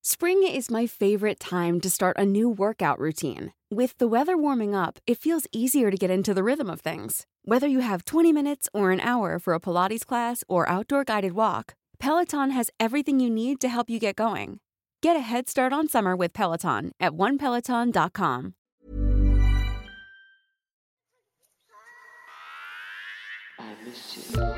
Spring is my favorite time to start a new workout routine. With the weather warming up, it feels easier to get into the rhythm of things. Whether you have 20 minutes or an hour for a Pilates class or outdoor guided walk, Peloton has everything you need to help you get going. Get a head start on summer with Peloton at onepeloton.com. I miss you.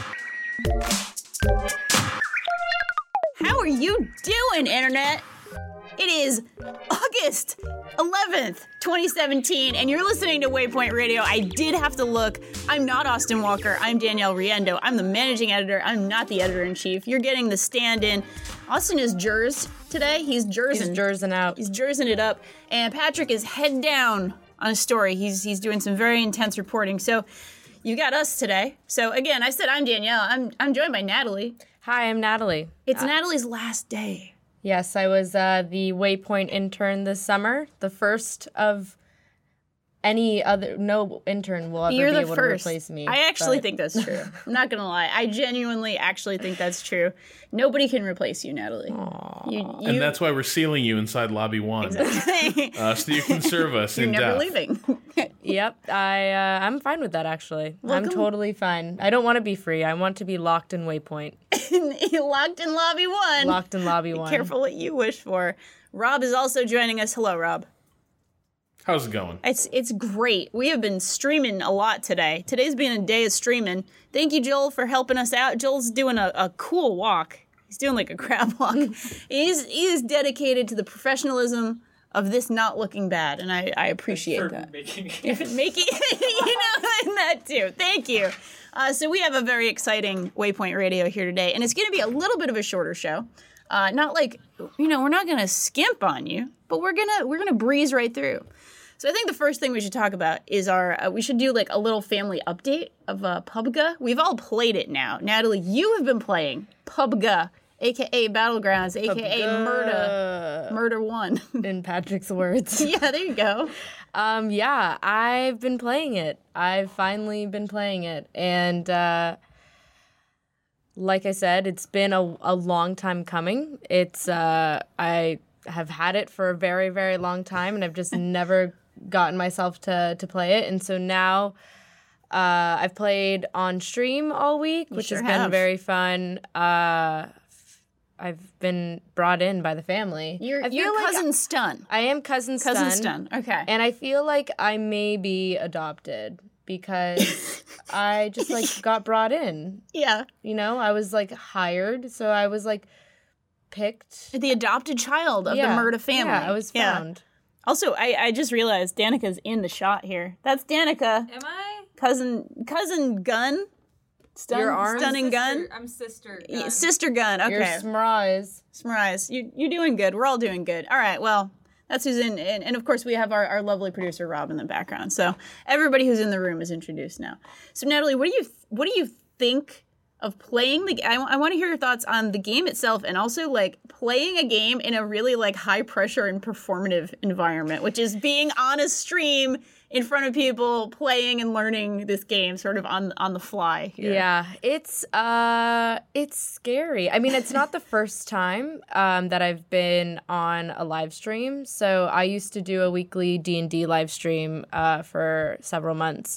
How are you doing, Internet? It is August 11th, 2017, and you're listening to Waypoint Radio. I did have to look. I'm not Austin Walker. I'm Danielle Riendeau. I'm the managing editor. I'm not the editor-in-chief. You're getting the stand-in. Austin is Jers today. He's Jersing. He's Jersing out. He's Jersing it up. And Patrick is head down on a story. He's doing some very intense reporting. So you got us today. So again, I said I'm Danielle. I'm joined by Natalie. Hi, I'm Natalie. It's Natalie's last day. Yes, I was the Waypoint intern this summer, the first of any other. No intern will ever be able to replace me. I actually think that's true. I'm not gonna lie. I genuinely actually think that's true. Nobody can replace you, Natalie. And that's why we're sealing you inside Lobby 1. Exactly. So you can serve us in You're never death. leaving. Yep, I'm fine with that, actually. Welcome. I'm totally fine. I don't want to be free. I want to be locked in Waypoint. Locked in Lobby 1. Locked in Lobby 1. Careful what you wish for. Rob is also joining us. Hello, Rob. How's it going? It's great. We have been streaming a lot today. Today's been a day of streaming. Thank you, Joel, for helping us out. Joel's doing a cool walk. He's doing like a crab walk. He is dedicated to the professionalism of this not looking bad, and I appreciate that. Making and that too. Thank you. So we have a very exciting Waypoint Radio here today, and it's going to be a little bit of a shorter show. Not like, we're not going to skimp on you, but we're gonna breeze right through. So I think the first thing we should talk about is we should do like a little family update of PUBG. We've all played it now. Natalie, you have been playing PUBG, a.k.a. Battlegrounds, a.k.a. Murder 1. In Patrick's words. Yeah, there you go. Yeah, I've been playing it. I've finally been playing it. And like I said, it's been a long time coming. It's I have had it for a very, very long time, and I've just never gotten myself to play it. And so now I've played on stream all week, which has been very fun. I've been brought in by the family. You're cousin Stun. I am cousin Stun. Cousin Stun, okay. And I feel like I may be adopted because I just got brought in. Yeah. I was hired, so I was picked. The adopted child of the Murda family. Yeah, I was found. Also, I just realized Danica's in the shot here. That's Danica. Am I? Cousin Gun. Your arm? Stunning Gun. I'm Sister Gun. Sister Gun. Okay. You're Smrise. Smrise. You're doing good. We're all doing good. All right. Well, that's who's in. And of course, we have our lovely producer Rob in the background. So everybody who's in the room is introduced now. So Natalie, what do you think of playing the? I want to hear your thoughts on the game itself, and also playing a game in a really high pressure and performative environment, which is being on a stream in front of people, playing and learning this game sort of on the fly here. Yeah, it's scary. I mean, it's not the first time that I've been on a live stream. So I used to do a weekly D&D live stream for several months.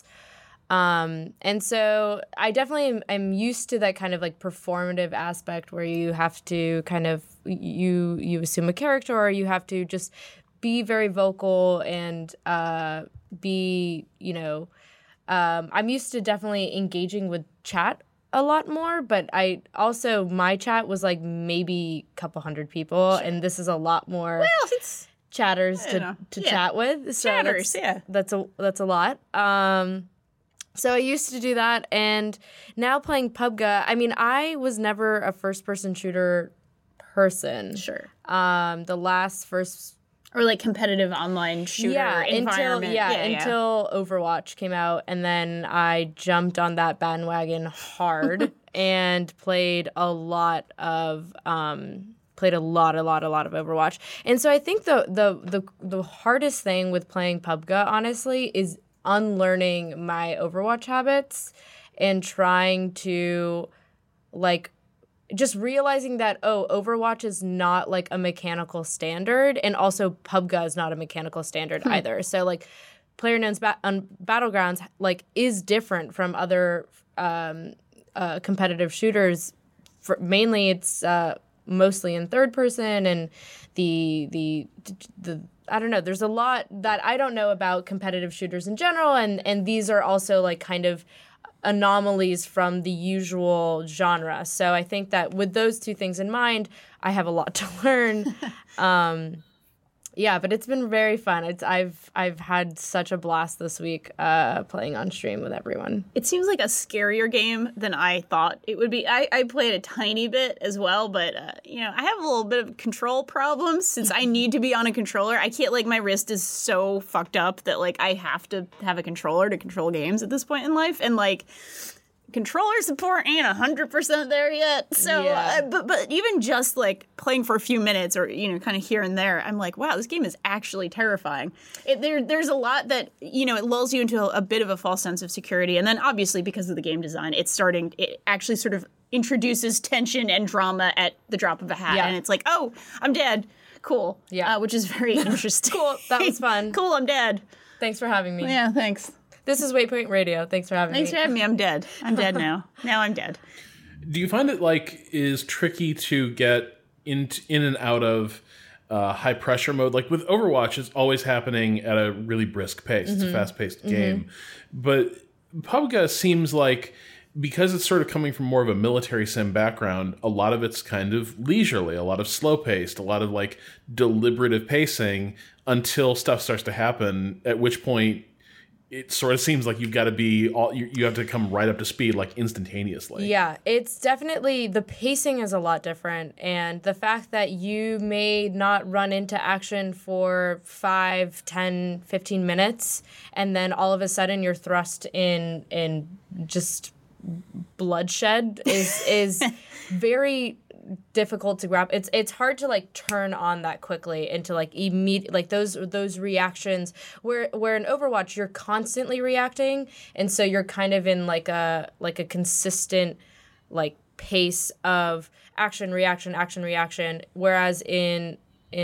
And so I definitely am used to that kind of performative aspect where you have to kind of, you assume a character, or you have to just be very vocal and be, I'm used to definitely engaging with chat a lot more, but my chat was maybe a couple hundred people, and this is a lot more it's chatters to chat with. So chatters, that's a lot. So I used to do that, and now playing PUBG, I mean, I was never a first-person shooter person. Sure. The last first... Or competitive online shooter environment. Until Overwatch came out, and then I jumped on that bandwagon hard and played a lot of Overwatch. And so I think the hardest thing with playing PUBG, honestly, is unlearning my Overwatch habits and trying to just realizing that, Overwatch is not like a mechanical standard, and also PUBG is not a mechanical standard either. So like PlayerUnknown's Battlegrounds like is different from other competitive shooters. Mainly it's mostly in third person, and the I don't know, there's a lot that I don't know about competitive shooters in general, and these are also like kind of anomalies from the usual genre. So I think that with those two things in mind, I have a lot to learn. Yeah, but it's been very fun. I've had such a blast this week playing on stream with everyone. It seems like a scarier game than I thought it would be. I played a tiny bit as well, but I have a little bit of control problems since I need to be on a controller. I can't, like, my wrist is so fucked up that like I have to have a controller to control games at this point in life, and like controller support ain't 100% there yet. So, Yeah. But even just like playing for a few minutes or, kind of here and there, I'm like, wow, this game is actually terrifying. There's a lot that, it lulls you into a bit of a false sense of security. And then obviously because of the game design, it actually sort of introduces tension and drama at the drop of a hat. Yeah. And it's like, oh, I'm dead. Cool. Yeah. Which is very interesting. Cool. That was fun. Cool, I'm dead. Thanks for having me. Yeah, thanks. This is Waypoint Radio. Thanks for having me. Thanks for having me. I'm dead. I'm dead now. Now I'm dead. Do you find it like is tricky to get in and out of high pressure mode? Like with Overwatch, it's always happening at a really brisk pace. It's a fast paced game, but PUBG seems like, because it's sort of coming from more of a military sim background, a lot of it's kind of leisurely, a lot of slow paced, a lot of like deliberative pacing until stuff starts to happen. At which point, it sort of seems like you've got to be you have to come right up to speed like instantaneously. Yeah, it's definitely, the pacing is a lot different, and the fact that you may not run into action for 5, 10, 15 minutes, and then all of a sudden you're thrust in just bloodshed is very difficult to grab. It's hard to like turn on that quickly into like immediate, like those reactions where in Overwatch you're constantly reacting, and so you're kind of in like a consistent like pace of action reaction, whereas in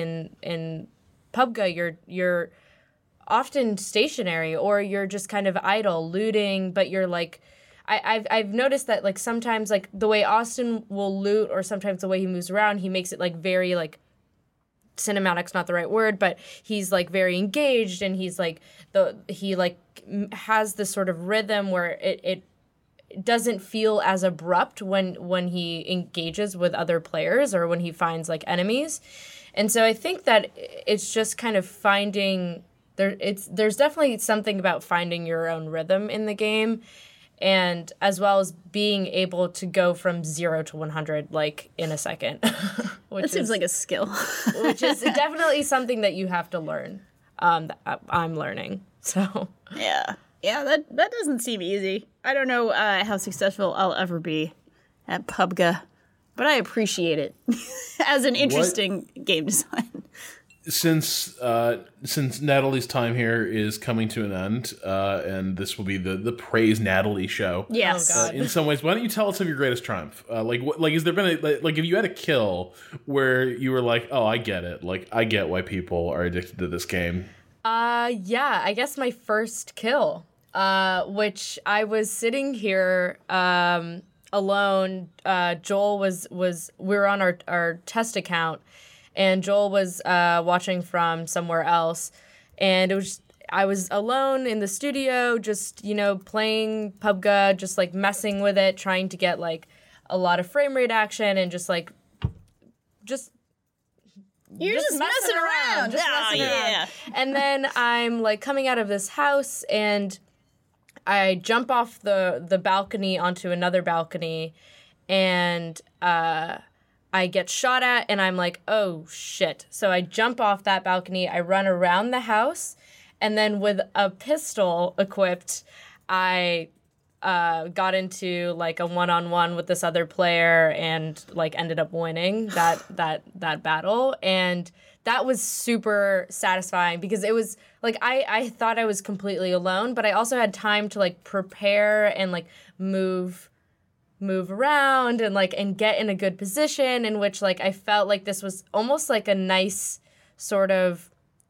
PUBG you're often stationary, or you're just kind of idle looting, but you're like, I've noticed that like sometimes like the way Austin will loot, or sometimes the way he moves around, he makes it like very like cinematic's not the right word, but he's like very engaged, and he's like he has this sort of rhythm where it doesn't feel as abrupt when he engages with other players or when he finds like enemies. And so I think that it's just kind of finding there's definitely something about finding your own rhythm in the game, and as well as being able to go from 0 to 100 like in a second. That seems like a skill. Which is definitely something that you have to learn. That I'm learning. So Yeah, that doesn't seem easy. I don't know how successful I'll ever be at PUBG, but I appreciate it as an interesting game design. Since Natalie's time here is coming to an end, and this will be the Praise Natalie show. Yes. Oh, God. In some ways, why don't you tell us of your greatest triumph? Has there been if you had a kill where you were like, oh, I get it. Like, I get why people are addicted to this game. Yeah, I guess my first kill, which I was sitting here alone. Joel was we were on our test account, and Joel was watching from somewhere else, and I was alone in the studio, just playing PUBG, just like messing with it, trying to get like a lot of frame rate action, and You're just messing around. just Oh, messing around. yeah. And then I'm like coming out of this house, and I jump off the balcony onto another balcony, and I get shot at, and I'm like, oh shit. So I jump off that balcony, I run around the house, and then with a pistol equipped, I got into like a one-on-one with this other player, and like ended up winning that battle. And that was super satisfying, because it was like I thought I was completely alone, but I also had time to like prepare and like move move around and like and get in a good position in which like I felt like this was almost like a nice sort of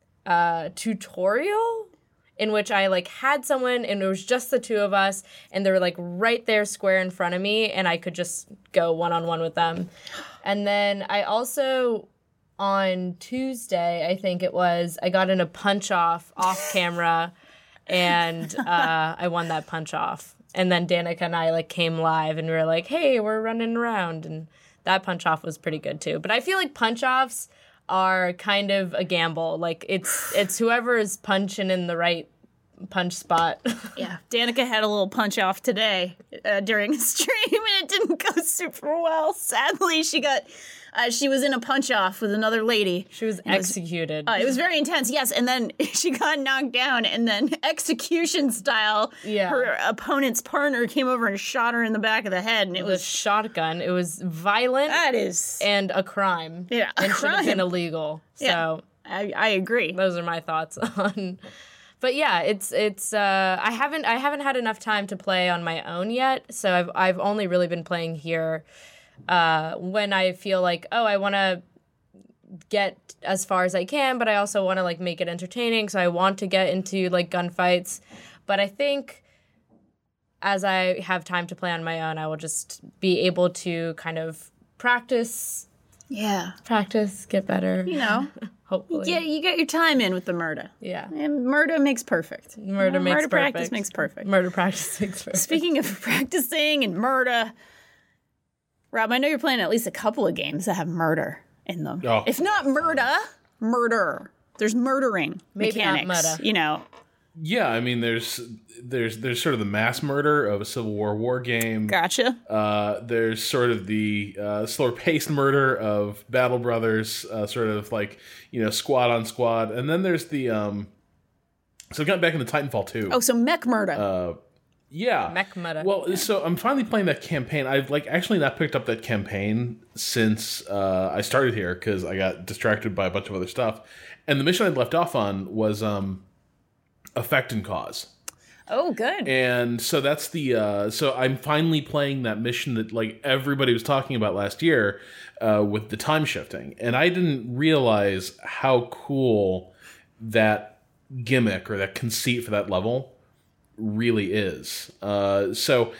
tutorial in which I like had someone and it was just the two of us and they were like right there square in front of me and I could just go one-on-one with them. And then I also on Tuesday, I think it was, I got in a punch off camera and I won that punch off. And then Danica and I like came live and we were like, hey, we're running around. And that punch off was pretty good too. But I feel like punch offs are kind of a gamble. Like it's whoever is punching in the right punch spot. Yeah. Danica had a little punch off today during a stream and it didn't go super well. Sadly, she was in a punch off with another lady. She was executed. It was very intense, yes. And then she got knocked down, and then execution style, her opponent's partner came over and shot her in the back of the head, and it was a shotgun. It was violent. That is and a crime. Yeah, and should have been illegal. So I agree. Those are my thoughts on. But yeah, it's I haven't had enough time to play on my own yet. So I've only really been playing here. When I feel like, oh, I want to get as far as I can, but I also want to like make it entertaining. So I want to get into like gunfights. But I think as I have time to play on my own, I will just be able to kind of practice, get better. You know, hopefully. You get your time in with the murder. Yeah. And murder makes perfect. Murder practice makes perfect. Murder practice makes perfect. Speaking of practicing and murder, Rob, I know you're playing at least a couple of games that have murder in them. Oh. If not murder. There's murdering Maybe mechanics. not murder. You know. Yeah, I mean, there's sort of the mass murder of a Civil War game. Gotcha. There's sort of the slower paced murder of Battle Brothers, sort of like, squad on squad. And then there's the so got back into Titanfall 2. Oh, so mech murder. Yeah. Mech murder. Well, so I'm finally playing that campaign. I've like actually not picked up that campaign since I started here because I got distracted by a bunch of other stuff. And the mission I'd left off on was Effect and Cause. Oh, good. And so that's the so I'm finally playing that mission that like everybody was talking about last year with the time shifting. And I didn't realize how cool that gimmick or that conceit for that level really is. So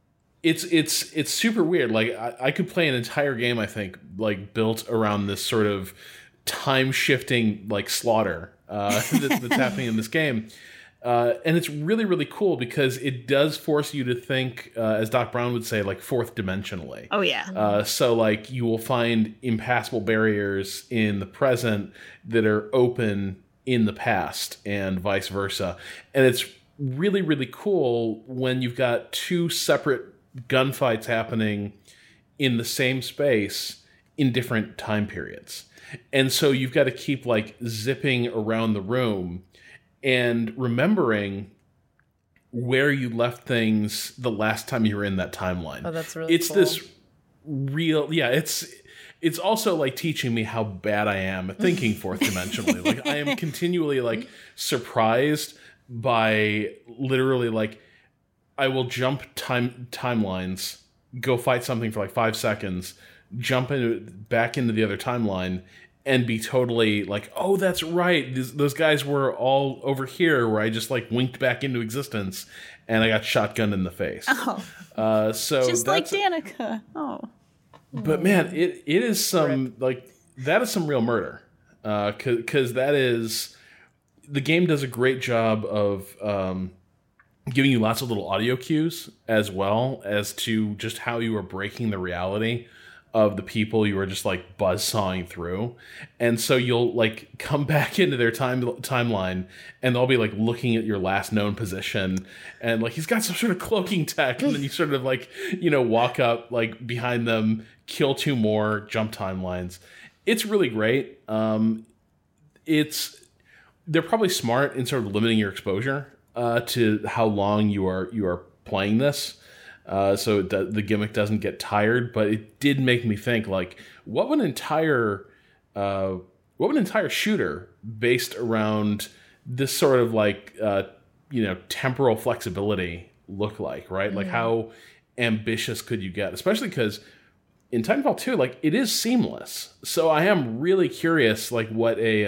it's super weird. Like I could play an entire game, I think, like built around this sort of time shifting like slaughter that's happening in this game. And it's really, really cool because it does force you to think, as Doc Brown would say, like fourth dimensionally. Oh, yeah. So like you will find impassable barriers in the present that are open in the past and vice versa. And it's really, really cool when you've got two separate gunfights happening in the same space in different time periods. And so you've got to keep like zipping around the room and remembering where you left things the last time you were in that timeline. Oh, that's really cool. This real, it's also like teaching me how bad I am at thinking fourth dimensionally. Like I am continually like surprised by literally like I will jump timelines, go fight something for like 5 seconds, jump back into the other timeline, and be totally like, oh, that's right. Those guys were all over here where I just like winked back into existence and I got shotgunned in the face. Oh. So just like Danica. Oh. But man, it is some like that is some real murder. 'Cause that is the game does a great job of giving you lots of little audio cues as well as to just how you are breaking the reality of the people you are just like buzzsawing through. And so you'll like come back into their timeline and they'll be like looking at your last known position and like he's got some sort of cloaking tech and then you sort of like, walk up like behind them, kill two more, jump timelines. It's really great. They're probably smart in sort of limiting your exposure to how long you are playing this. So the gimmick doesn't get tired, but it did make me think like, what would an entire shooter based around this sort of like temporal flexibility look like, right? Mm-hmm. Like how ambitious could you get? Especially because in Titanfall 2, like, it is seamless. So I am really curious, like, what a,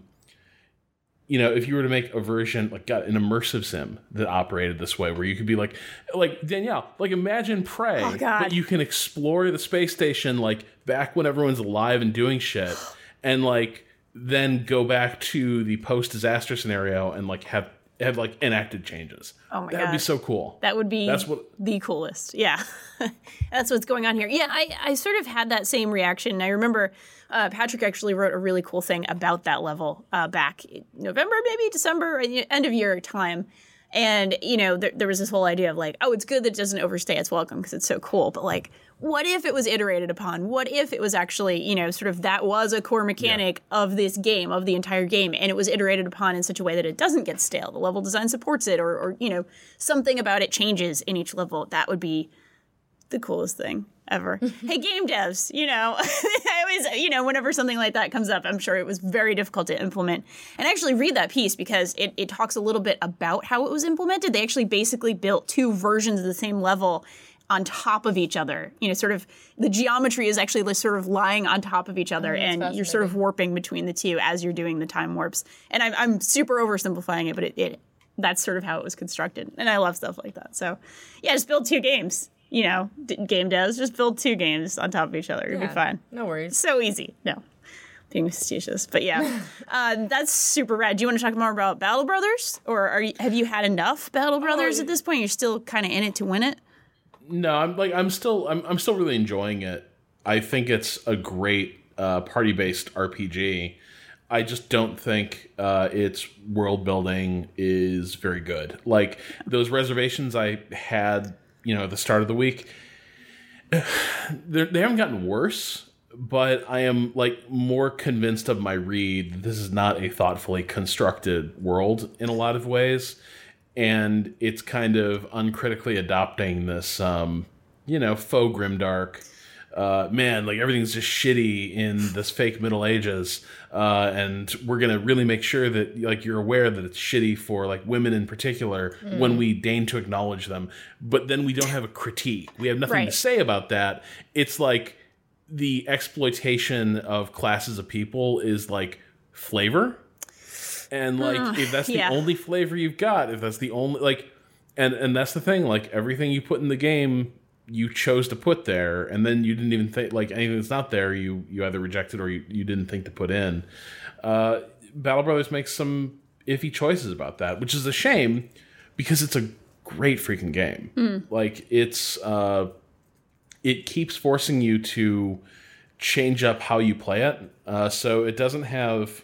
if you were to make a version, like, an immersive sim that operated this way, where you could be like Danielle, like, imagine Prey, but you can explore the space station, like, back when everyone's alive and doing shit, and, like, then go back to the post-disaster scenario and, like, have like enacted changes. Oh my god, that would be so cool. That would be the coolest. Yeah, that's what's going on here. Yeah, I sort of had that same reaction. I remember Patrick actually wrote a really cool thing about that level back in November, maybe December, end of year time. And, there was this whole idea of like, oh, it's good that it doesn't overstay its welcome because it's so cool. But like, what if it was iterated upon? What if it was actually, sort of that was a core mechanic of this game, of the entire game, and it was iterated upon in such a way that it doesn't get stale. The level design supports it, or something about it changes in each level. That would be the coolest thing ever. Hey, game devs, I always, whenever something like that comes up, I'm sure it was very difficult to implement. And actually read that piece because it talks a little bit about how it was implemented. They actually basically built two versions of the same level on top of each other. Sort of the geometry is actually sort of lying on top of each other, and you're sort of warping between the two as you're doing the time warps. And I'm super oversimplifying it, but that's sort of how it was constructed. And I love stuff like that. So yeah, just build two games. Game devs, just build two games on top of each other. It'll be fine. No worries. So easy. No, being facetious. But yeah, that's super rad. Do you want to talk more about Battle Brothers? Or have you had enough Battle Brothers at this point? You're still kind of in it to win it? No, I'm still really enjoying it. I think it's a great party-based RPG. I just don't think its world building is very good. Like, those reservations I had, at the start of the week, they haven't gotten worse, but I am, like, more convinced of my read that this is not a thoughtfully constructed world in a lot of ways. And it's kind of uncritically adopting this, faux grimdark. Man, like, everything's just shitty in this fake Middle Ages, and we're gonna really make sure that, like, you're aware that it's shitty for, like, women in particular when we deign to acknowledge them. But then we don't have a critique. We have nothing to say about that. It's like the exploitation of classes of people is like flavor, and like if that's the only flavor you've got, if that's the only, like, and that's the thing. Like, everything you put in the game, you chose to put there, and then you didn't even think, like, anything that's not there, you either rejected or you didn't think to put in. Battle Brothers makes some iffy choices about that, which is a shame because it's a great freaking game. Like, it keeps forcing you to change up how you play it. So it doesn't have...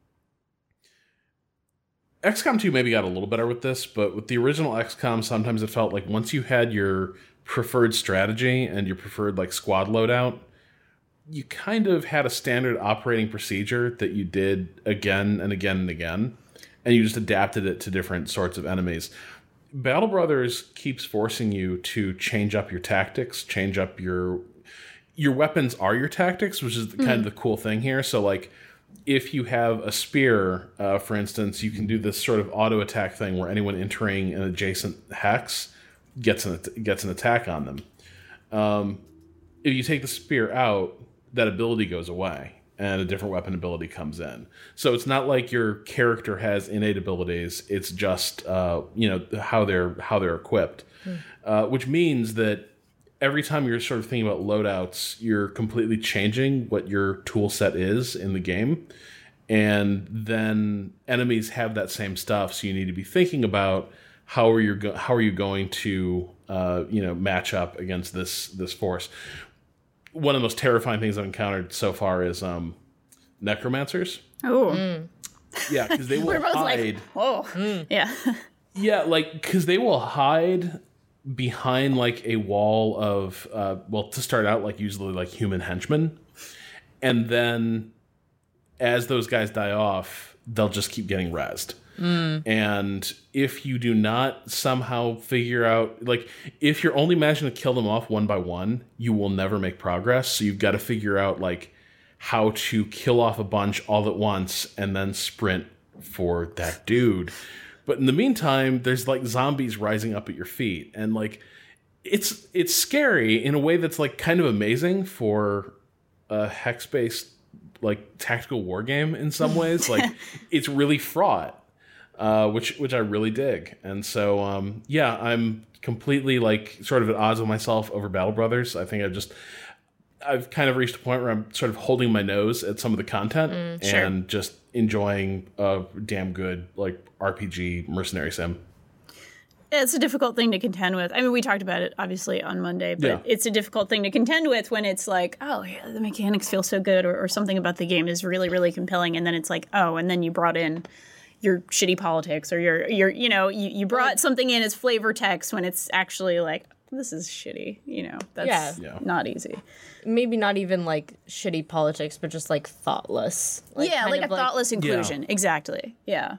XCOM 2 maybe got a little better with this, but with the original XCOM, sometimes it felt like once you had your preferred strategy and your preferred, like, squad loadout, you kind of had a standard operating procedure that you did again and again and again, and you just adapted it to different sorts of enemies. Battle Brothers keeps forcing you to change up your tactics, change up your weapons are your tactics, which is kind of the cool thing here. So, like, if you have a spear, for instance, you can do this sort of auto attack thing where anyone entering an adjacent hex gets an attack on them. If you take the spear out, that ability goes away and a different weapon ability comes in. So it's not like your character has innate abilities. It's just how they're equipped, which means that every time you're sort of thinking about loadouts, you're completely changing what your tool set is in the game. And then enemies have that same stuff, so you need to be thinking about how are you going to match up against this force. One of the most terrifying things I've encountered so far is necromancers. Oh, yeah, because they will hide. Yeah, like, because they will hide behind, like, a wall of to start out, like, usually, like, human henchmen, and then as those guys die off, they'll just keep getting rezzed. And if you do not somehow figure out, like, if you're only managing to kill them off one by one, you will never make progress. So you've got to figure out, like, how to kill off a bunch all at once and then sprint for that dude. But in the meantime, there's, like, zombies rising up at your feet. And, like, it's scary in a way that's like kind of amazing for a hex-based like tactical war game in some ways. Like it's really fraught, which I really dig. And so I'm completely like sort of at odds with myself over Battle Brothers. I think I've kind of reached a point where I'm sort of holding my nose at some of the content and just enjoying a damn good like RPG mercenary sim. It's a difficult thing to contend with. I mean, we talked about it obviously on Monday, but it's a difficult thing to contend with when it's like, oh, yeah, the mechanics feel so good, or something about the game is really, really compelling, and then it's like, oh, and then you brought in your shitty politics, or you brought something in as flavor text when it's actually like, this is shitty. That's not easy. Maybe not even like shitty politics, but just like thoughtless. Like a thoughtless inclusion. Yeah. Exactly. Yeah.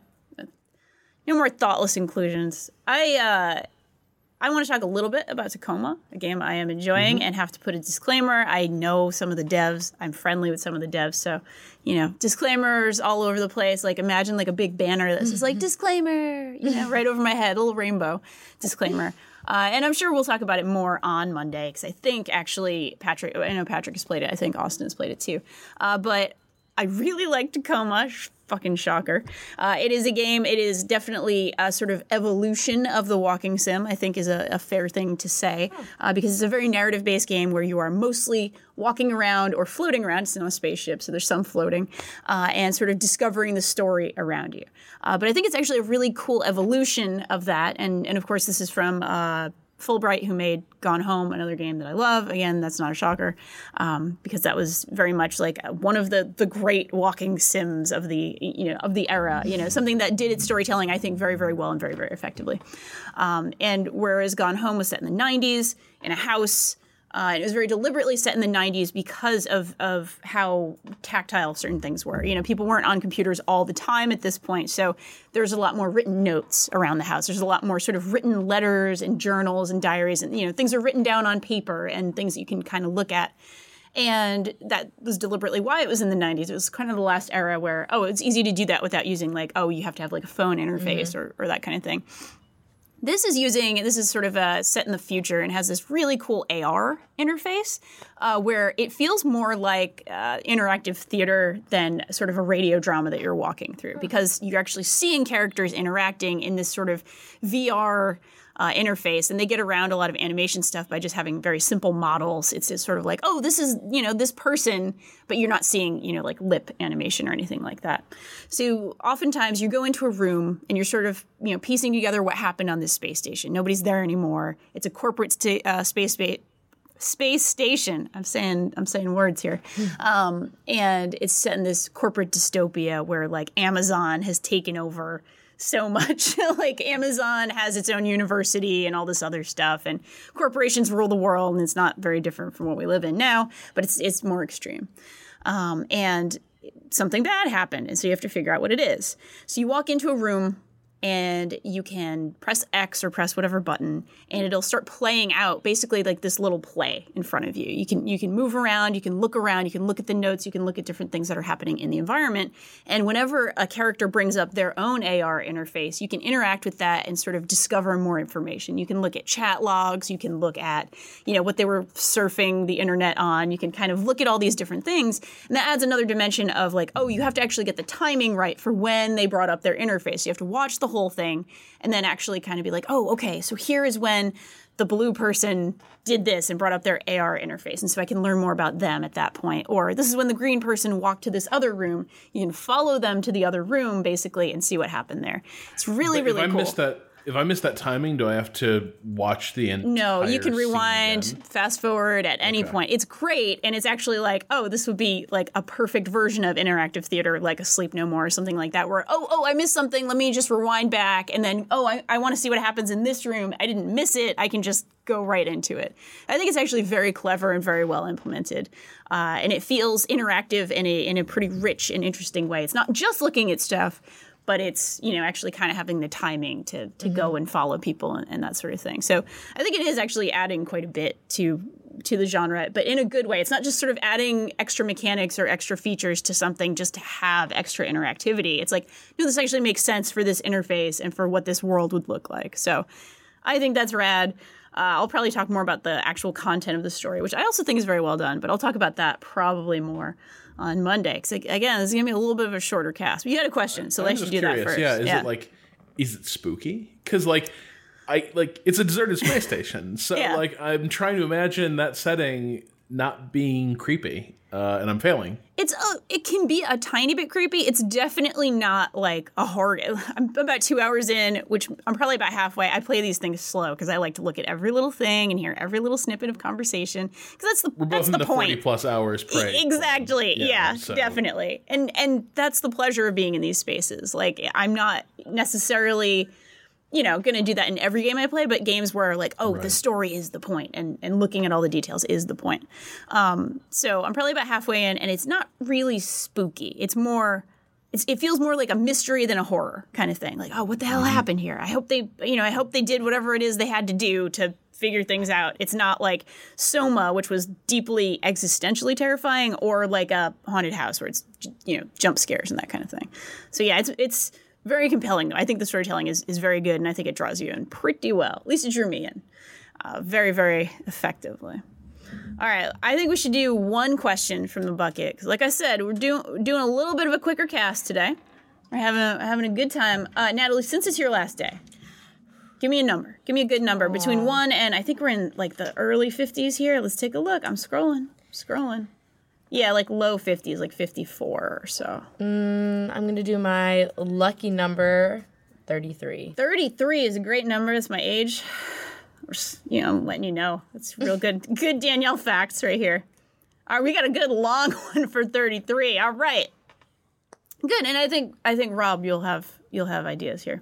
No more thoughtless inclusions. I want to talk a little bit about Tacoma, a game I am enjoying, and have to put a disclaimer. I know some of the devs. I'm friendly with some of the devs, so disclaimers all over the place. Like imagine like a big banner that says like disclaimer, right over my head, a little rainbow disclaimer. And I'm sure we'll talk about it more on Monday because I think actually I know Patrick has played it. I think Austin has played it too. But I really like Tacoma. Fucking shocker. It is a game. It is definitely a sort of evolution of the walking sim, I think is a fair thing to say, because it's a very narrative-based game where you are mostly walking around or floating around. It's not a spaceship, so there's some floating, and sort of discovering the story around you. But I think it's actually a really cool evolution of that. And of course, this is from Fulbright, who made Gone Home, another game that I love. Again, that's not a shocker, because that was very much like one of the great walking sims of the era. Something that did its storytelling, I think, very, very well and very, very effectively. And whereas Gone Home was set in the 90s in a house. It was very deliberately set in the 90s because of how tactile certain things were. People weren't on computers all the time at this point, so there's a lot more written notes around the house. There's a lot more sort of written letters and journals and diaries, and things are written down on paper and things that you can kind of look at. And that was deliberately why it was in the 90s. It was kind of the last era where, it's easy to do that without using you have to have like a phone interface or that kind of thing. This is sort of set in the future and has this really cool AR interface where it feels more like interactive theater than sort of a radio drama that you're walking through, because you're actually seeing characters interacting in this sort of VR interface, and they get around a lot of animation stuff by just having very simple models. It's sort of like, oh, this is, this person, but you're not seeing, like lip animation or anything like that. So oftentimes you go into a room and you're sort of, piecing together what happened on this space station. Nobody's there anymore. It's a corporate space station. I'm saying words here. And it's set in this corporate dystopia where like Amazon has taken over so much. Like Amazon has its own university and all this other stuff, and corporations rule the world, and it's not very different from what we live in now, but it's more extreme. And something bad happened, and so you have to figure out what it is. So you walk into a room and you can press X or press whatever button, and it'll start playing out basically like this little play in front of you. You can move around, you can look around, you can look at the notes, you can look at different things that are happening in the environment. And whenever a character brings up their own AR interface, you can interact with that and sort of discover more information. You can look at chat logs, you can look at, what they were surfing the internet on. You can kind of look at all these different things. And that adds another dimension of like, oh, you have to actually get the timing right for when they brought up their interface. You have to watch the whole thing and then actually kind of be like, oh, okay, so here is when the blue person did this and brought up their AR interface, and so I can learn more about them at that point. Or this is when the green person walked to this other room. You can follow them to the other room basically and see what happened there. It's really, really cool. If I miss that timing, do I have to watch the entire No, you can rewind, fast forward at any point. It's great, and it's actually like, oh, this would be like a perfect version of interactive theater, like a Sleep No More or something like that, where, I missed something, let me just rewind back, and then, I want to see what happens in this room. I didn't miss it. I can just go right into it. I think it's actually very clever and very well implemented, and it feels interactive in a pretty rich and interesting way. It's not just looking at stuff, but it's, actually kind of having the timing to go and follow people and that sort of thing. So I think it is actually adding quite a bit to the genre, but in a good way. It's not just sort of adding extra mechanics or extra features to something just to have extra interactivity. It's like, no, this actually makes sense for this interface and for what this world would look like. So I think that's rad. I'll probably talk more about the actual content of the story, which I also think is very well done, but I'll talk about that probably more on Monday. Because, again, this is going to be a little bit of a shorter cast. But you had a question, so let's do that first. Yeah, is it spooky? Because, it's a deserted space station. So, I'm trying to imagine that setting not being creepy, and I'm failing. It can be a tiny bit creepy. It's definitely not like a horror. I'm about 2 hours in, which I'm probably about halfway. I play these things slow because I like to look at every little thing and hear every little snippet of conversation. Because we're both that's in the the point. 40+ hours prey. Exactly. Yeah, definitely. And that's the pleasure of being in these spaces. Like, I'm not necessarily, going to do that in every game I play, but games where the story is the point and looking at all the details is the point. So I'm probably about halfway in, and it's not really spooky. It's more, it feels more like a mystery than a horror kind of thing. Like, oh, what the hell happened here? I hope they did whatever it is they had to do to figure things out. It's not like Soma, which was deeply existentially terrifying, or like a haunted house where it's, jump scares and that kind of thing. So yeah, it's very compelling, though. I think the storytelling is very good, and I think it draws you in pretty well. At least it drew me in very, very effectively. All right, I think we should do one question from the bucket, because like I said, we're doing a little bit of a quicker cast today. We're having a good time. Natalie, since it's your last day, give me a number. Give me a good number between 1 and, I think we're in the early 50s here. Let's take a look. I'm scrolling. Yeah, low 50s, 54 or so. I'm going to do my lucky number, 33. 33 is a great number. That's my age. I'm letting you know. It's real good. Good Danielle facts right here. All right, we got a good long one for 33. All right. Good. And I think Rob, you'll have ideas here.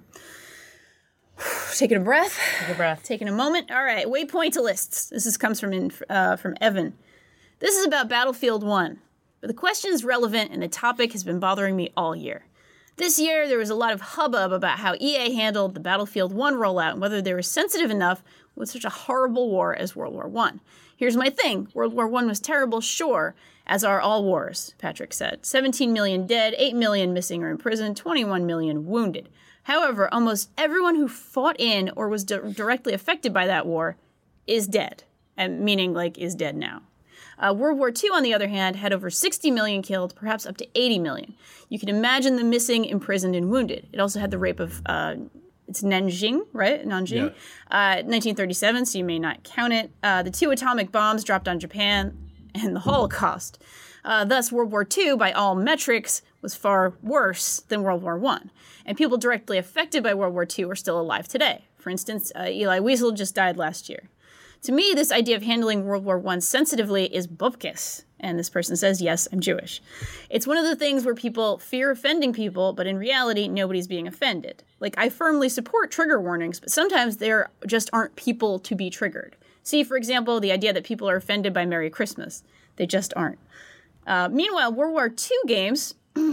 Taking a breath. Take a breath. Taking a moment. All right. Waypoint to lists. This comes from Evan. This is about Battlefield 1, but the question is relevant and the topic has been bothering me all year. This year, there was a lot of hubbub about how EA handled the Battlefield 1 rollout and whether they were sensitive enough with such a horrible war as World War I. Here's my thing. World War I was terrible, sure, as are all wars, Patrick said. 17 million dead, 8 million missing or in prison, 21 million wounded. However, almost everyone who fought in or was directly affected by that war is dead, and meaning is dead now. World War II, on the other hand, had over 60 million killed, perhaps up to 80 million. You can imagine the missing, imprisoned, and wounded. It also had the rape of, it's Nanjing, right? Nanjing. Yeah. 1937, so you may not count it. The 2 atomic bombs dropped on Japan, and the Holocaust. Thus, World War II, by all metrics, was far worse than World War I. And people directly affected by World War II are still alive today. For instance, Eli Wiesel just died last year. To me, this idea of handling World War I sensitively is bupkis. And this person says, yes, I'm Jewish. It's one of the things where people fear offending people, but in reality, nobody's being offended. I firmly support trigger warnings, but sometimes there just aren't people to be triggered. See, for example, the idea that people are offended by Merry Christmas. They just aren't. Meanwhile, World War II games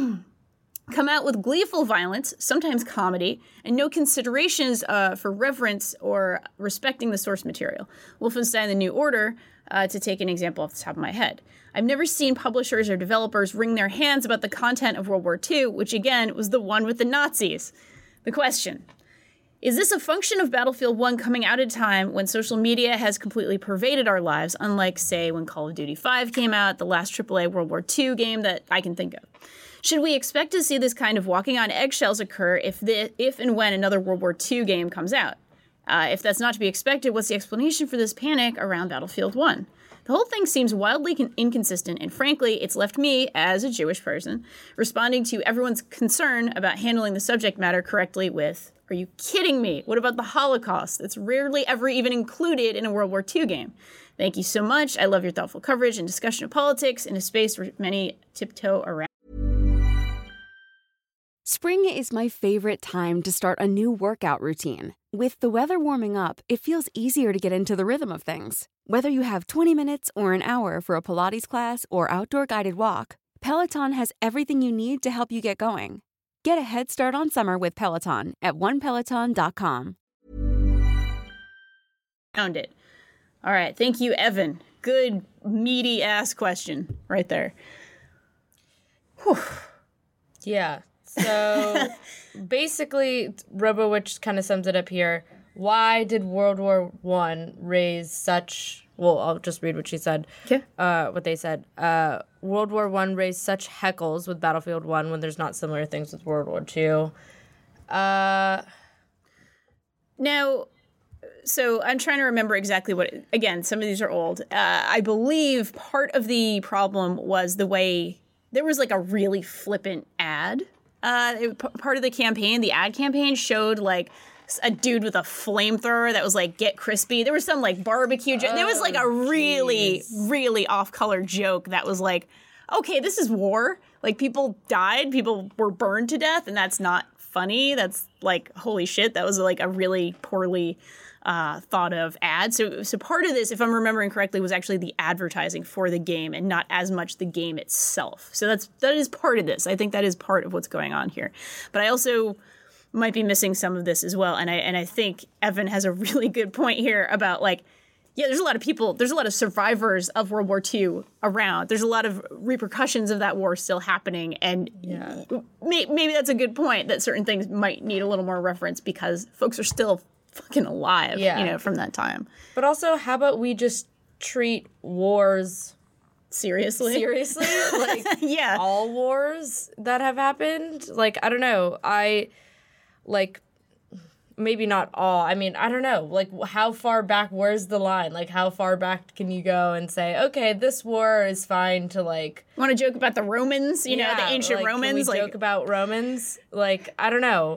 come out with gleeful violence, sometimes comedy, and no considerations for reverence or respecting the source material. Wolfenstein: The New Order, to take an example off the top of my head. I've never seen publishers or developers wring their hands about the content of World War II, which again was the one with the Nazis. The question: is this a function of Battlefield 1 coming out at a time when social media has completely pervaded our lives, unlike, say, when Call of Duty 5 came out, the last AAA World War II game that I can think of? Should we expect to see this kind of walking on eggshells occur if and when another World War II game comes out? If that's not to be expected, what's the explanation for this panic around Battlefield 1? The whole thing seems wildly inconsistent, and frankly, it's left me, as a Jewish person, responding to everyone's concern about handling the subject matter correctly with, are you kidding me? What about the Holocaust? That's rarely ever even included in a World War II game. Thank you so much. I love your thoughtful coverage and discussion of politics in a space where many tiptoe around. Spring is my favorite time to start a new workout routine. With the weather warming up, it feels easier to get into the rhythm of things. Whether you have 20 minutes or an hour for a Pilates class or outdoor guided walk, Peloton has everything you need to help you get going. Get a head start on summer with Peloton at onepeloton.com. Found it. All right. Thank you, Evan. Good, meaty ass question right there. Whew. Yeah. So basically, RoboWitch kind of sums it up here. why did World War I raise such... Well, I'll just read what she said. Okay. What they said. World War I raised such heckles with Battlefield 1 when there's not similar things with World War II. Now, so I'm trying to remember exactly what, again, some of these are old. I believe part of the problem was the way, there was like a really flippant ad. Part of the campaign, the ad campaign showed like a dude with a flamethrower that was like, get crispy. There was some like barbecue joke. There was like a really, really off-color joke that was like, okay, this is war. Like people died, people were burned to death, and that's not funny. That's like, holy shit, that was like a really poorly thought of ad. So part of this, if I'm remembering correctly, was actually the advertising for the game and not as much the game itself. So that is part of this. I think that is part of what's going on here. But I also might be missing some of this as well. And I think Evan has a really good point here about like, yeah, there's a lot of people, there's a lot of survivors of World War II around. There's a lot of repercussions of that war still happening. And maybe that's a good point, that certain things might need a little more reference because folks are still fucking alive, from that time. But also, how about we just treat wars seriously? Like, yeah. All wars that have happened? Like, I don't know. Maybe not all. I mean, I don't know. Like, how far back, where's the line? Like, how far back can you go and say, okay, this war is fine to, like... Want to joke about the Romans? The ancient Romans? Can we joke about Romans? Like, I don't know.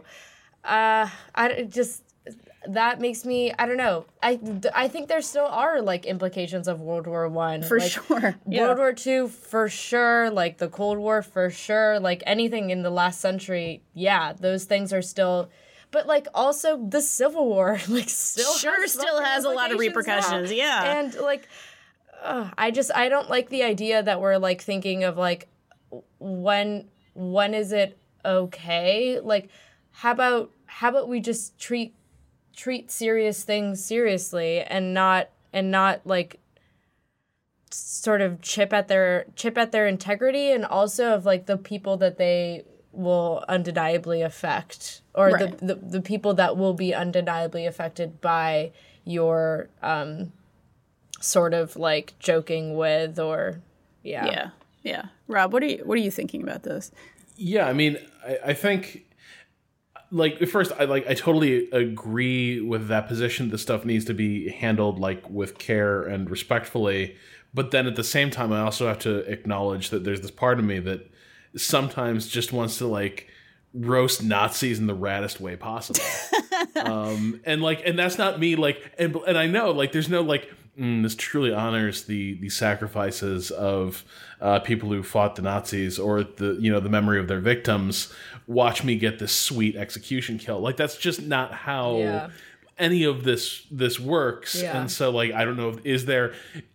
That makes me, I don't know. I think there still are, like, implications of World War I. For sure. Yeah. World War II, for sure. Like, the Cold War, for sure. Like, anything in the last century, yeah, those things are still... But, like, also the Civil War, like, still has a lot of repercussions, yeah. And, like, I don't like the idea that we're, like, thinking of, like, when is it okay? Like, how about we just treat serious things seriously and not like sort of chip at their integrity, and also of like the people that they will undeniably affect, or right. the people that will be undeniably affected by your sort of like joking with, or yeah. Rob, what are you thinking about this? Yeah, I mean, I think, like, at first, I totally agree with that position. This stuff needs to be handled, like, with care and respectfully. But then at the same time, I also have to acknowledge that there's this part of me that sometimes just wants to, like, roast Nazis in the raddest way possible. And that's not me, like, and I know, like, there's no, like, this truly honors the sacrifices of people who fought the Nazis, or the memory of their victims. Watch me get this sweet execution kill. Like, that's just not how any of this works. Yeah. And so, like, I don't know, is there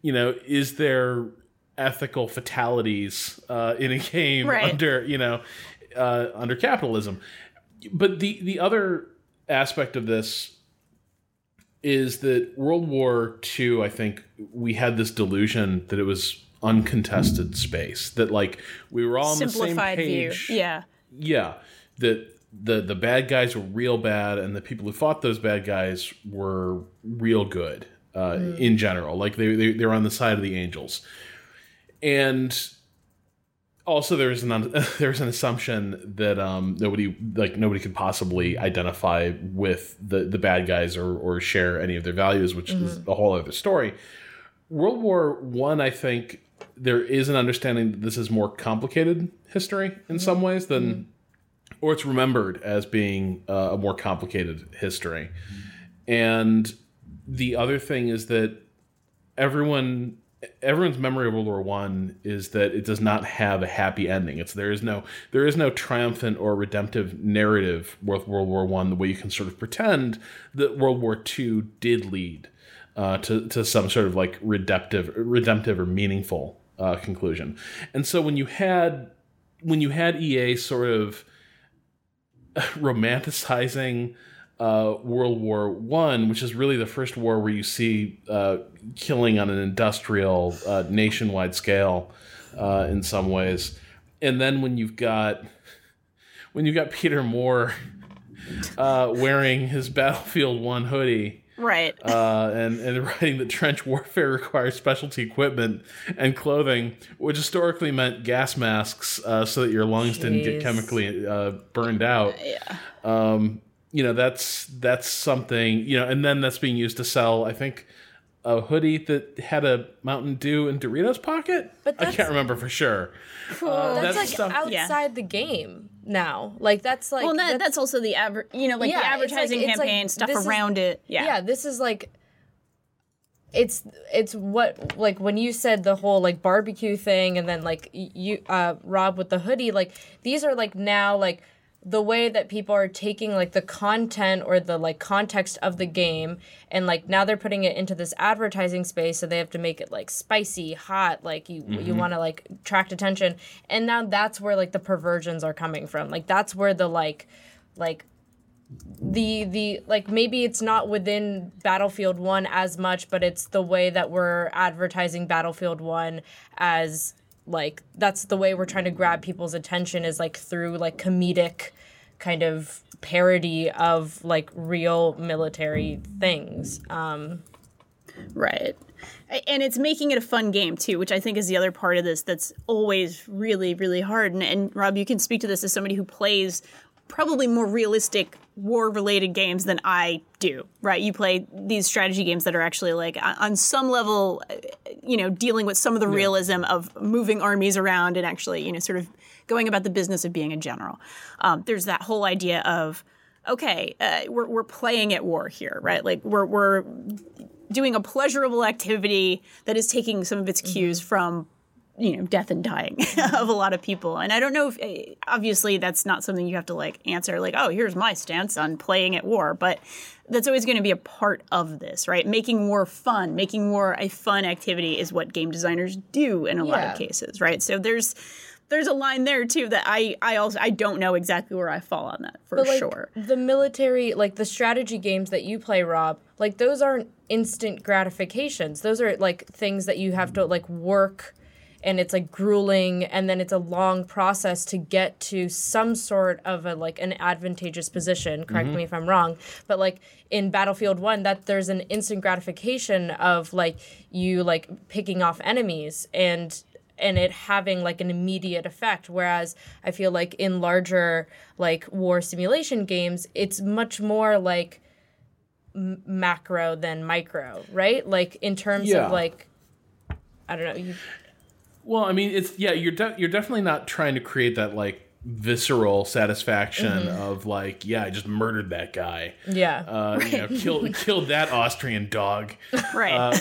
ethical fatalities in a game right. under capitalism? But the other aspect of this is that World War II, I think we had this delusion that it was uncontested space, that, like, we were all on the same page. View. Yeah, that the bad guys were real bad, and the people who fought those bad guys were real good in general. Like, they were on the side of the angels. And also there's an assumption that nobody could possibly identify with the bad guys or share any of their values, which is a whole other story. World War I, I think there is an understanding that this is more complicated history in some ways than, or it's remembered as being a more complicated history. And the other thing is that everyone's memory of World War I is that it does not have a happy ending. There is no triumphant or redemptive narrative with World War I, the way you can sort of pretend that World War II did lead to some sort of, like, redemptive or meaningful conclusion. And so when you had EA sort of romanticizing World War I, which is really the first war where you see killing on an industrial, nationwide scale in some ways. And then when you've got Peter Moore wearing his Battlefield 1 hoodie. Right. And writing that trench warfare requires specialty equipment and clothing, which historically meant gas masks so that your lungs didn't get chemically burned out. Yeah. That's something, and then that's being used to sell, I think, a hoodie that had a Mountain Dew and Doritos pocket. But I can't remember for sure. That's like stuff, outside the game now. Like that's like that's also the the advertising campaign stuff around it. Yeah, this is like it's what, like when you said the whole like barbecue thing, and then like you Rob with the hoodie, like these are like now like the way that people are taking like the content or the like context of the game, and like now they're putting it into this advertising space, so they have to make it like spicy, hot, like you want to like attract attention, and now that's where like the perversions are coming from. Like that's where the like the like maybe it's not within Battlefield 1 as much, but it's the way that we're advertising Battlefield 1 as like that's the way we're trying to grab people's attention, is like through like comedic kind of parody of like real military things. Right. And it's making it a fun game too, which I think is the other part of this that's always really, really hard. And Rob, you can speak to this as somebody who plays probably more realistic war-related games than I do, right? You play these strategy games that are actually like on some level, dealing with some of the realism of moving armies around and actually, sort of going about the business of being a general. There's that whole idea of, okay, we're playing at war here, right? Like we're doing a pleasurable activity that is taking some of its cues from death and dying of a lot of people. And I don't know if, obviously that's not something you have to like answer like, oh, here's my stance on playing at war, but that's always going to be a part of this, right? Making war fun, making war a fun activity is what game designers do in a lot of cases, right? So there's a line there too that I don't know exactly where I fall on that for sure. The military, like the strategy games that you play, Rob, like those aren't instant gratifications. Those are like things that you have to like work, and it's like grueling, and then it's a long process to get to some sort of a like an advantageous position. Correct me if I'm wrong, but like in Battlefield 1, that there's an instant gratification of like you like picking off enemies and it having like an immediate effect. Whereas I feel like in larger like war simulation games, it's much more like macro than micro, right? Like in terms of like, I don't know. Well, I mean, it's you're definitely not trying to create that like visceral satisfaction of like, I just murdered that guy. Killed that Austrian dog. Right.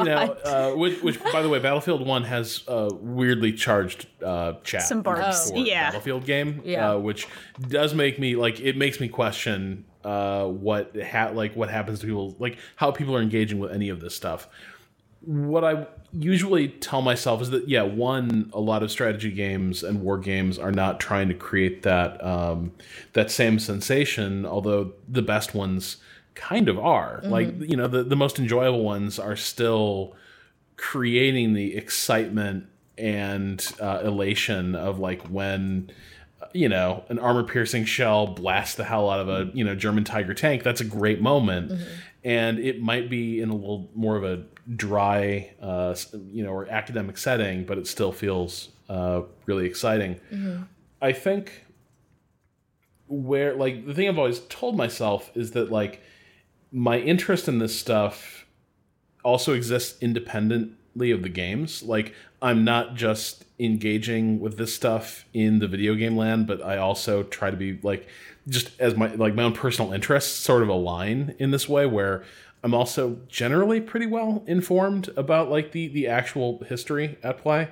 Which by the way, Battlefield 1 has weirdly charged chat. Some barbs. For Battlefield game, which does make me like, it makes me question what happens to people, like how people are engaging with any of this stuff. What I usually tell myself is that, a lot of strategy games and war games are not trying to create that that same sensation, although the best ones kind of are. Like, the most enjoyable ones are still creating the excitement and elation of like when an armor-piercing shell blasts the hell out of a German Tiger tank. That's a great moment. And it might be in a little more of a dry, or academic setting, but it still feels really exciting. I think where, like, the thing I've always told myself is that, like, my interest in this stuff also exists independently of the games. Like, I'm not just engaging with this stuff in the video game land, but I also try to be, like, just as my own personal interests sort of align in this way, where I'm also generally pretty well informed about like the actual history at play.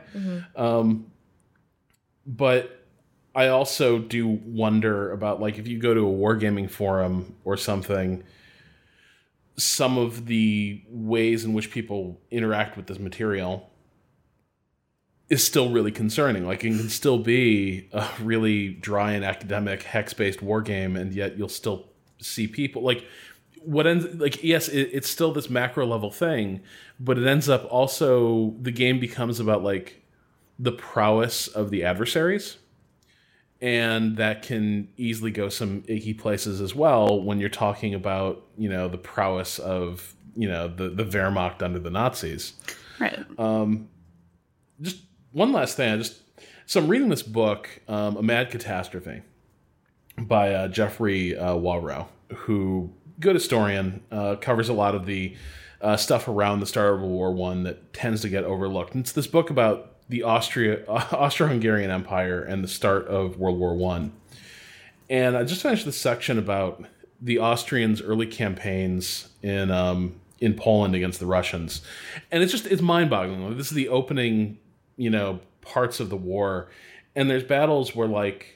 But I also do wonder about, like, if you go to a wargaming forum or something, some of the ways in which people interact with this material is still really concerning. Like, it can still be a really dry and academic hex-based war game, and yet you'll still see people like what ends like, yes, it's still this macro level thing, but it ends up also, the game becomes about like the prowess of the adversaries. And that can easily go some icky places as well when you're talking about, the prowess of, the Wehrmacht under the Nazis. Right. Just one last thing. So I'm reading this book, A Mad Catastrophe, by Jeffrey Wawrow, who, good historian, covers a lot of the stuff around the start of World War I that tends to get overlooked. And it's this book about the Austro-Hungarian Empire and the start of World War I. And I just finished this section about the Austrians' early campaigns in Poland against the Russians. And it's mind-boggling. This is the opening, parts of the war. And there's battles where,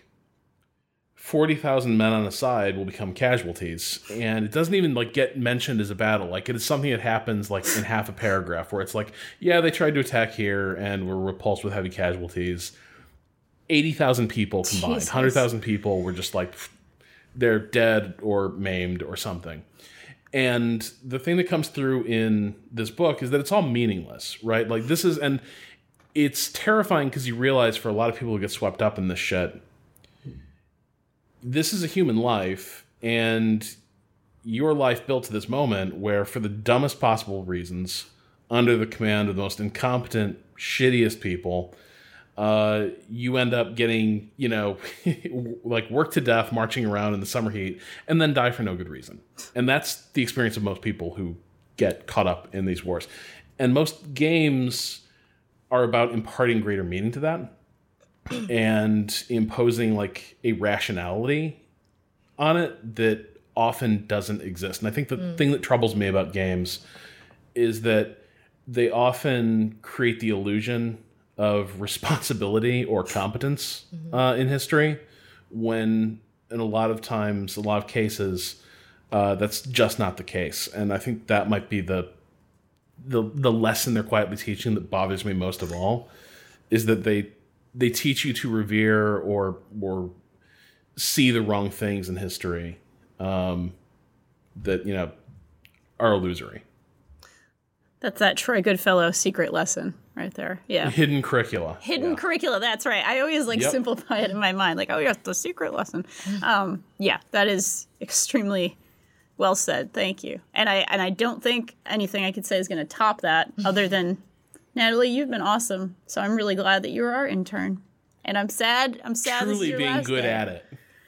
40,000 men on a side will become casualties, and it doesn't even get mentioned as a battle. It is something that happens in half a paragraph where it's they tried to attack here and were repulsed with heavy casualties. 80,000 people combined. Jesus. 100,000 people were just they're dead or maimed or something. And the thing that comes through in this book is that it's all meaningless, right? And it's terrifying because you realize for a lot of people who get swept up in this shit, this is a human life, and your life built to this moment where, for the dumbest possible reasons, under the command of the most incompetent, shittiest people, you end up getting, worked to death, marching around in the summer heat, and then die for no good reason. And that's the experience of most people who get caught up in these wars. And most games are about imparting greater meaning to that, and imposing a rationality on it that often doesn't exist. And I think the thing that troubles me about games is that they often create the illusion of responsibility or competence in history, when in a lot of cases, that's just not the case. And I think that might be the lesson they're quietly teaching that bothers me most of all, is that they teach you to revere or see the wrong things in history that are illusory. That's that Troy Goodfellow secret lesson right there. Yeah. Hidden curricula. Curricula, that's right. I always simplify it in my mind. Oh, yeah, the secret lesson. Yeah, that is extremely well said. Thank you. And I don't think anything I could say is going to top that, other than, Natalie, you've been awesome. So I'm really glad that you're our intern. And I'm sad. Truly being good at it.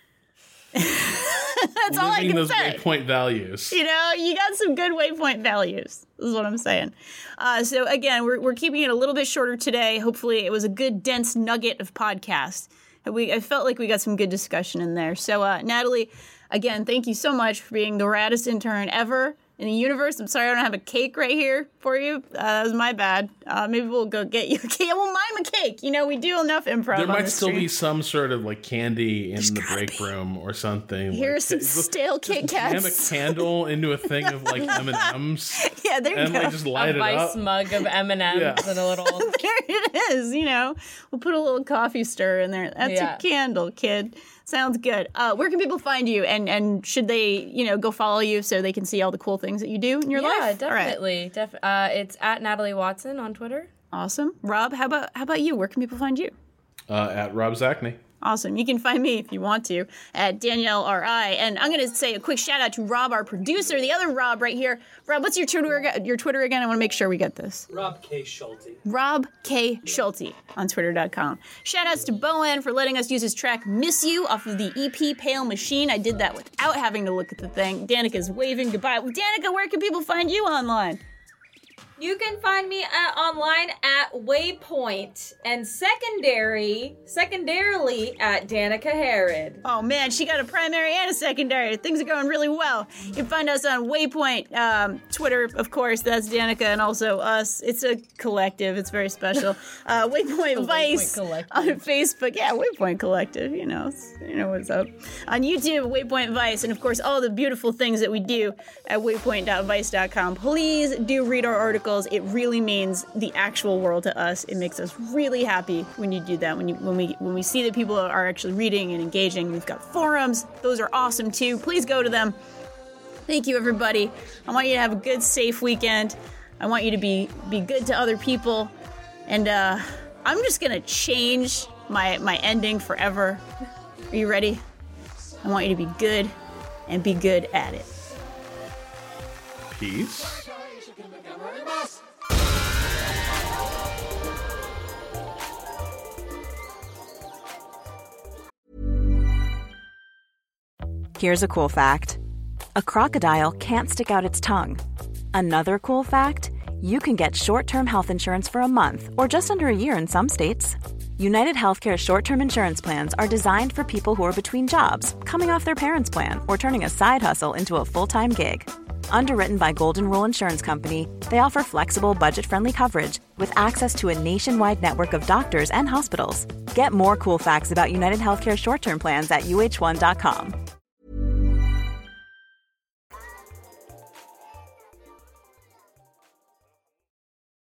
That's all I can those say. Waypoint values. You got some good waypoint values, is what I'm saying. So again, we're keeping it a little bit shorter today. Hopefully it was a good, dense nugget of podcast. I felt like we got some good discussion in there. So Natalie, again, thank you so much for being the raddest intern ever in the universe. I'm sorry I don't have a cake right here for you. That was my bad. Maybe we'll go get you a cake. We'll mime a cake. We do enough improv. There might still stream. be some sort of candy in the break room or something. Here's some stale Kit Kats. Jam a candle into a thing of M&Ms. Yeah, there you and go. Just light a it up. vice mug of M&Ms and a little. There it is. We'll put a little coffee stir in there. That's a candle, kid. Sounds good. Where can people find you, and should they, go follow you so they can see all the cool things that you do in your life? Yeah, definitely. It's at Natalie Watson on Twitter. Awesome. Rob, how about you? Where can people find you? At Rob Zachney. Awesome. You can find me, if you want to, at Danielle R.I. And I'm going to say a quick shout out to Rob, our producer, the other Rob right here. Rob, what's your Twitter again? I want to make sure we get this. Rob K. Schulte. Rob K. Schulte on Twitter.com. Shout outs to Bowen for letting us use his track Miss You off of the EP Pale Machine. I did that without having to look at the thing. Danica's waving goodbye. Danica, where can people find you online? You can find me online at Waypoint, and secondarily at Danica Herod. Oh man, she got a primary and a secondary. Things are going really well. You can find us on Waypoint, Twitter, of course. That's Danica and also us. It's a collective. It's very special. Waypoint Vice Waypoint on Facebook. Yeah, Waypoint Collective. You know what's up. On YouTube, Waypoint Vice, and of course all the beautiful things that we do at waypoint.vice.com. Please do read our articles. It really means the actual world to us. It makes us really happy when you do that. When we see that people are actually reading and engaging. We've got forums; those are awesome too. Please go to them. Thank you, everybody. I want you to have a good, safe weekend. I want you to be good to other people, and I'm just gonna change my ending forever. Are you ready? I want you to be good and be good at it. Peace. Here's a cool fact. A crocodile can't stick out its tongue. Another cool fact, you can get short-term health insurance for a month or just under a year in some states. United Healthcare short-term insurance plans are designed for people who are between jobs, coming off their parents' plan, or turning a side hustle into a full-time gig. Underwritten by Golden Rule Insurance Company, they offer flexible, budget-friendly coverage with access to a nationwide network of doctors and hospitals. Get more cool facts about United Healthcare short-term plans at uh1.com.